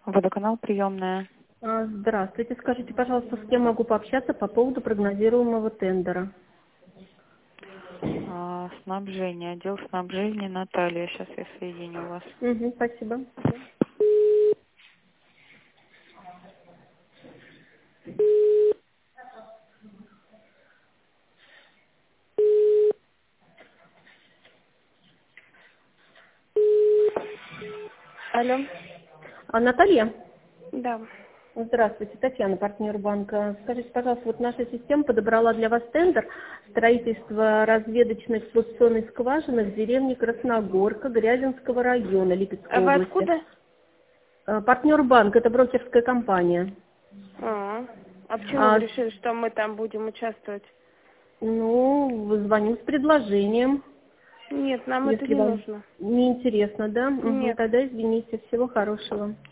Водоканал приемная. Здравствуйте. Скажите, пожалуйста, с кем могу пообщаться по поводу прогнозируемого тендера? Снабжение. Отдел снабжения Наталья. Сейчас я соединю вас. Угу, спасибо. Алло. Наталья? Да. Здравствуйте, Татьяна, партнер банка. Скажите, пожалуйста, вот наша система подобрала для вас тендер строительства разведочной эксплуатационной скважины в деревне Красногорка Грязинского района Липецкой А вы области. откуда? Партнер банк, это брокерская компания. А почему вы решили, что мы там будем участвовать? Звоню с предложением. Нет, нам это Если не вам нужно. не интересно, да? Нет. Тогда извините, всего хорошего.